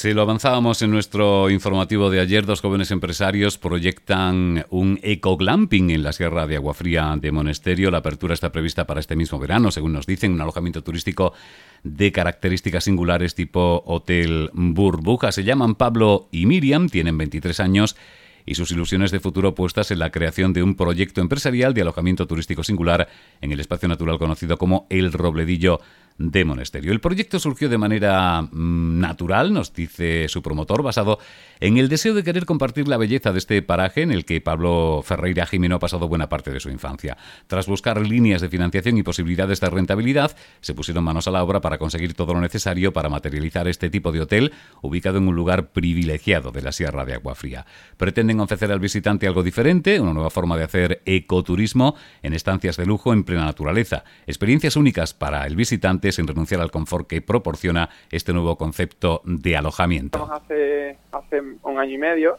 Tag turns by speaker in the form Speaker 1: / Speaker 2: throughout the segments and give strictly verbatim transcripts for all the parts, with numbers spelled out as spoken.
Speaker 1: Se lo avanzábamos en nuestro informativo de ayer. Dos jóvenes empresarios proyectan un ecoglamping en la Sierra de Aguafría de Monesterio. La apertura está prevista para este mismo verano, según nos dicen, un alojamiento turístico de características singulares tipo Hotel Burbuja. Se llaman Pablo y Miriam, tienen veintitrés años y sus ilusiones de futuro puestas en la creación de un proyecto empresarial de alojamiento turístico singular en el espacio natural conocido como El Robledillo de Monesterio. El proyecto surgió de manera mmm, natural, nos dice su promotor, basado en el deseo de querer compartir la belleza de este paraje en el que Pablo Ferreira Jimeno ha pasado buena parte de su infancia. Tras buscar líneas de financiación y posibilidades de rentabilidad, se pusieron manos a la obra para conseguir todo lo necesario para materializar este tipo de hotel ubicado en un lugar privilegiado de la Sierra de Aguafría. Pretenden ofrecer al visitante algo diferente, una nueva forma de hacer ecoturismo en estancias de lujo en plena naturaleza. Experiencias únicas para el visitante sin renunciar al confort que proporciona este nuevo concepto de alojamiento.
Speaker 2: Estamos hace, hace un año y medio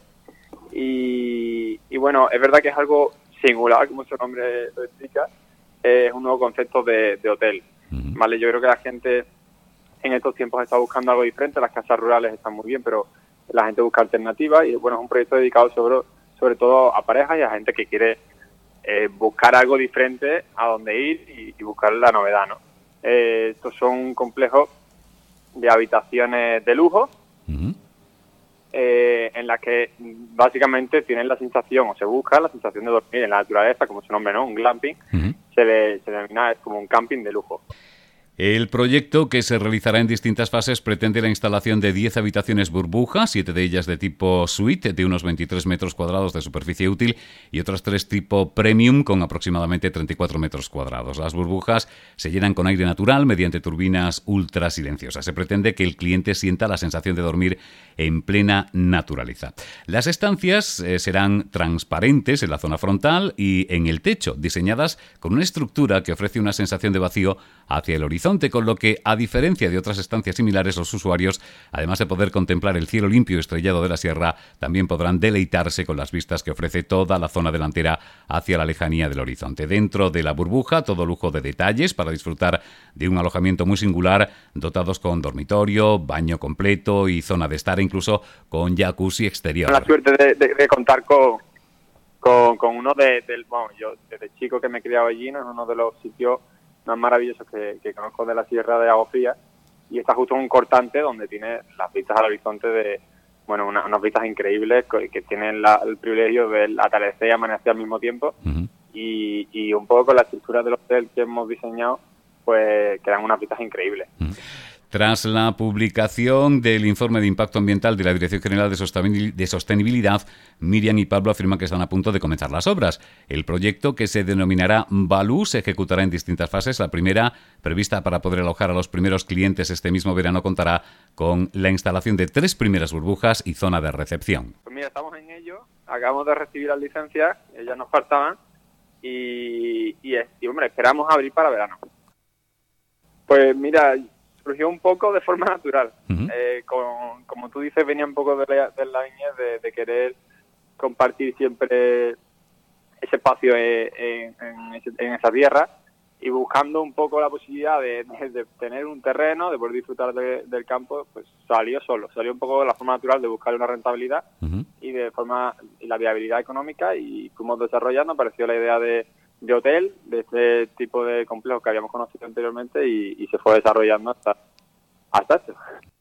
Speaker 2: y, y bueno, es verdad que es algo singular, como su nombre lo explica, es un nuevo concepto de, de hotel. Uh-huh. Vale, yo creo que la gente en estos tiempos está buscando algo diferente. Las casas rurales están muy bien, pero la gente busca alternativas y bueno, es un proyecto dedicado sobre, sobre todo a parejas y a gente que quiere eh, buscar algo diferente a dónde ir y, y buscar la novedad, ¿no? Eh, estos son un complejo de habitaciones de lujo, uh-huh. eh, en las que básicamente tienen la sensación, o se busca la sensación de dormir en la naturaleza, como su nombre, ¿no? Un glamping, uh-huh. se, le, se denomina es como un camping de lujo.
Speaker 1: El proyecto, que se realizará en distintas fases, pretende la instalación de diez habitaciones burbuja, siete de ellas de tipo suite, de unos veintitrés metros cuadrados de superficie útil, y otras tres tipo premium, con aproximadamente treinta y cuatro metros cuadrados. Las burbujas se llenan con aire natural mediante turbinas ultra silenciosas. Se pretende que el cliente sienta la sensación de dormir en plena naturaleza. Las estancias eh, serán transparentes en la zona frontal y en el techo, diseñadas con una estructura que ofrece una sensación de vacío hacia el horizonte, con lo que, a diferencia de otras estancias similares, los usuarios, además de poder contemplar el cielo limpio y estrellado de la sierra, también podrán deleitarse con las vistas que ofrece toda la zona delantera hacia la lejanía del horizonte. Dentro de la burbuja, todo lujo de detalles para disfrutar de un alojamiento muy singular, dotados con dormitorio, baño completo y zona de estar, incluso con jacuzzi exterior.
Speaker 2: La suerte de, de, de contar con, con, con uno de, del, bueno, yo desde chico que me he criado allí, ¿no? Es uno de los sitios más maravillosos que, que conozco de la Sierra de Aguafría, y está justo en un cortante donde tiene las vistas al horizonte de, bueno, una, unas vistas increíbles que, que tienen la, el privilegio del atardecer y amanecer al mismo tiempo, uh-huh. y, y un poco con la estructura del hotel que hemos diseñado, pues quedan unas vistas increíbles. Uh-huh.
Speaker 1: Tras la publicación del informe de impacto ambiental de la Dirección General de Sostenibilidad, Miriam y Pablo afirman que están a punto de comenzar las obras. El proyecto, que se denominará Balú, se ejecutará en distintas fases. La primera, prevista para poder alojar a los primeros clientes este mismo verano, contará con la instalación de tres primeras burbujas y zona de recepción.
Speaker 2: Pues mira, estamos en ello, acabamos de recibir las licencias, ya nos faltaban, y, y, y hombre, esperamos abrir para verano. Pues mira, surgió un poco de forma natural. Uh-huh. Eh, con, como tú dices, venía un poco de la, de la línea de, de querer compartir siempre ese espacio en, en, ese, en esa tierra, y buscando un poco la posibilidad de, de, de tener un terreno, de poder disfrutar de, del campo, pues salió solo. Salió un poco de la forma natural de buscar una rentabilidad, uh-huh. y de forma y la viabilidad económica, y fuimos desarrollando. Apareció la idea de de hotel, de este tipo de complejo que habíamos conocido anteriormente, y, y se fue desarrollando hasta, hasta esto.